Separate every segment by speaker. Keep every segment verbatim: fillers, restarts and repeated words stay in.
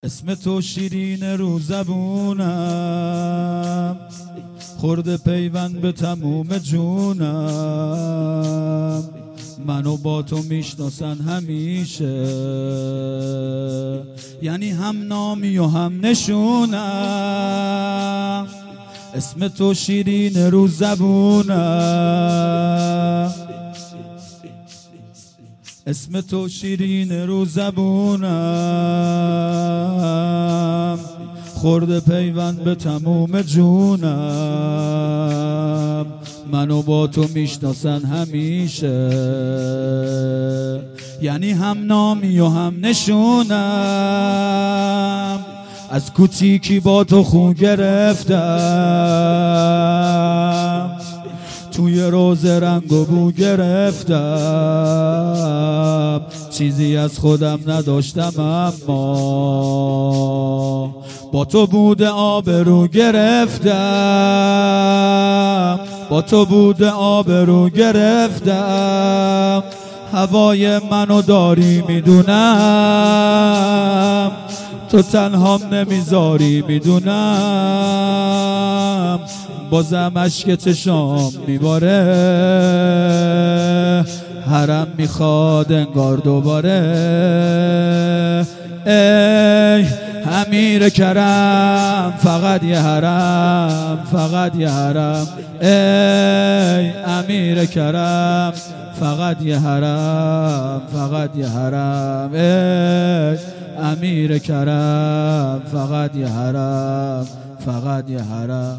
Speaker 1: اسم تو شیرین رو زبونم، خورده پیوند به تموم جونم. منو با تو میشناسن همیشه، یعنی هم نامی و هم نشونم. اسم تو شیرین رو زبونم، اسم تو شیرین رو زبونم، خورده پیوند به تموم جونم. منو با تو میشناسن همیشه، یعنی هم نامی و هم نشونم. از کوچیکی با تو خو گرفتم، توی روز رنگ و بو گرفتم. چیزی از خودم نداشتم اما با تو بوده آبرو گرفتم، با تو بوده آبرو گرفتم. هوای منو داری میدونم، تو تنهام نمیذاری میدونم. بازم اشک چشام میباره، حرم میخواد انگار دوباره. ای امیر کرم فقط یه حرم، فقط یه حرم. ای امیر کرم فقط یه حرم، فقط یه حرم. ای امیر کرم فقط یه حرم، فقط یه حرم.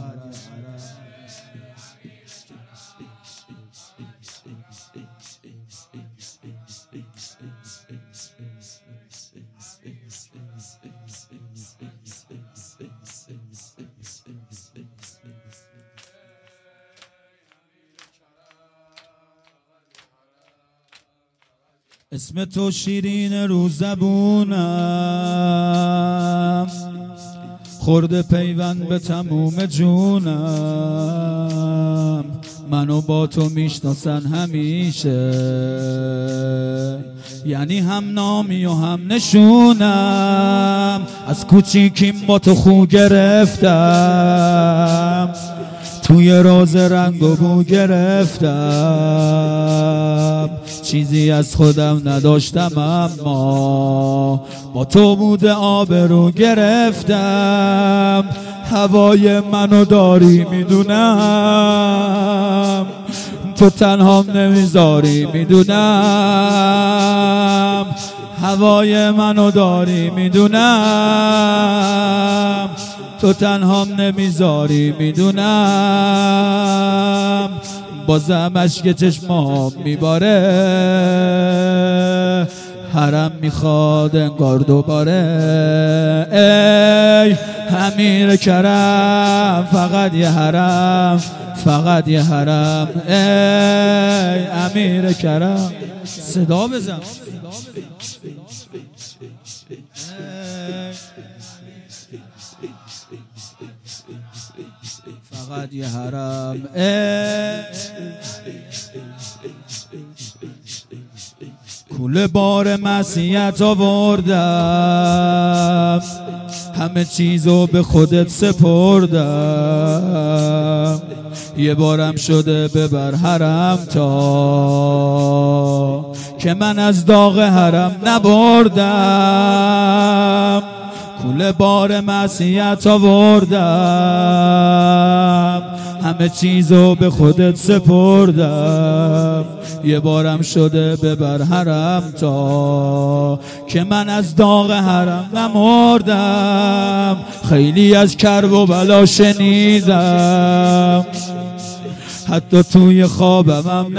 Speaker 1: اسم تو شیرین رو زبونم، خورده پیوند به تموم جونم. منو با تو میشناسن همیشه، یعنی هم نامی و هم نشونم. از کوچیکیم با تو خو گرفتم، توی روز رنگ و بو گرفتم. چیزی از خودم نداشتم اما با تو بوده آبرو گرفتم. هوای منو داری میدونم، تو تنهام نمیذاری میدونم. هوای منو داری میدونم، تو تنهام نمیذاری میدونم. بازم اشک چشمام میباره، حرم میخواد انگار دوباره. ای امیر کرم فقط یه حرم، فقط یه حرم. ای امیر کرم صدا بزن. فقط یه حرم. کل بار معصیت آوردم، همه چیزو به خودت سپردم. یه بارم شده ببر حرم تا که من از داغ حرم نبردم. کل بار معصیت آوردم، همه چیزو به خودت سپردم. یه بارم شده ببر حرم تا که من از داغ حرم نمردم. خیلی از کرب و بلا شنیدم، حتی توی خوابم هم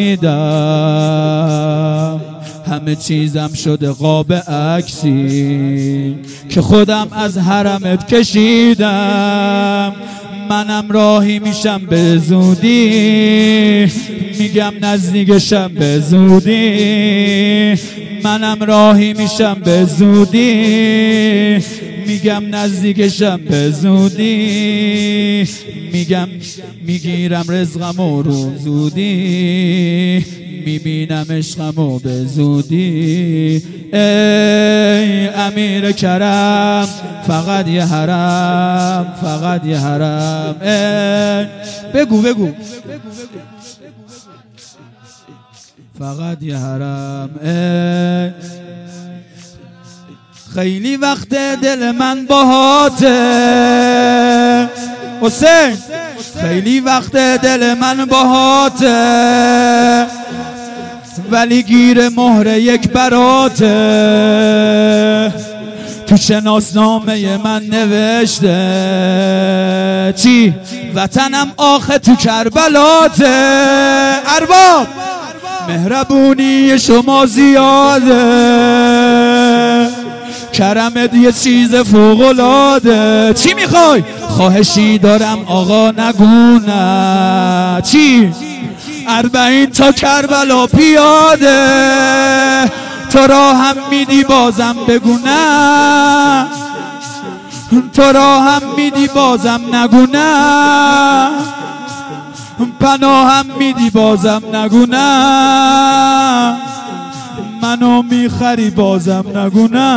Speaker 1: ندیدم. همه چیزم شده قاب عکسی که خودم از حرمت کشیدم. منم راهی میشم به زودی، میگم نزدیکشم به زودی. منم راهی میشم به زودی، میگم نزدیکشم به زودی. میگم میگیرم رزقم رو زودی، میبینم عشقمو به زودی. ای امیر کرم فقط یه حرم، فقط یه حرم. ای بگو بگو فقط یه حرم. ای خیلی وقت دل من باهاته حسین، خیلی وقت دل من باهاته، ولی گیر مهر یک براته. تو شناسنامه من نوشته چی؟ وطنم آخه تو کربلاته. ارباب مهربونی شما زیاده، کرمت یه چیز فوق‌العاده. چی میخوای؟ خواهشی دارم آقا نگونه. چی؟ اربعین تا کربلا پیاده، تو را هم میدی بازم بگو نه، تو را هم میدی بازم نگو نه، پناه هم میدی بازم نگو نه، منو میخری بازم نگو نه،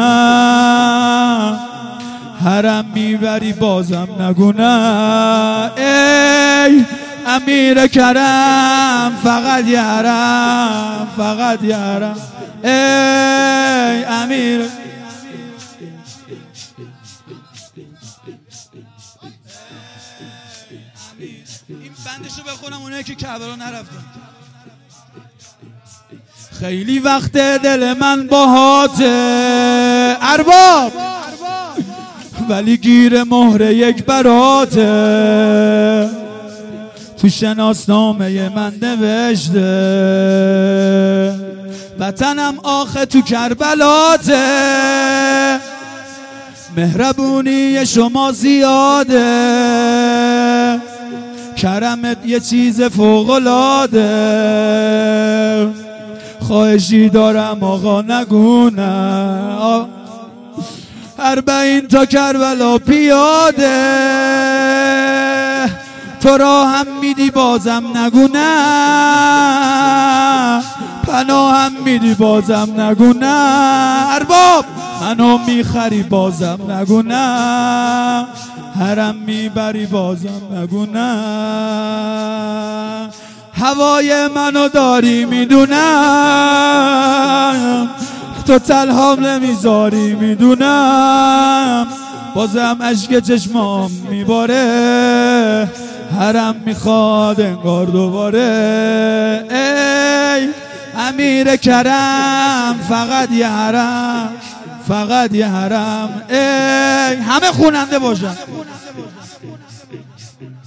Speaker 1: حرم میبری بازم نگو نه. ای امیر کرم فقط یه حرم، فقط یه حرم. ای امیر این بندشو بخونم اونایی که کربلا نرفتن. خیلی وقت دل من باهاته ارباب، ولی گیر مهر یک براته. تو شناسنامه من نوشته وطنم آخه تو کربلاته. مهربونی شما زیاده، کرمت یه چیز فوق‌العاده. خواهشی دارم آقا نگونه، اربعین تا کربلا پیاده، تو را هم میدی بازم نگو نه، پناه هم میدی بازم نگو نه. ارباب منو میخری بازم نگو نه، حرم میبری بازم نگو نه. هوای منو داری میدونم، تو تلهام نمیذاری میدونم، بازم اشک چشمام میباره، حرم میخواد انگار دوباره. ای امیر کرم فقط یه حرم، فقط یه حرم. ای همه خوننده باشن.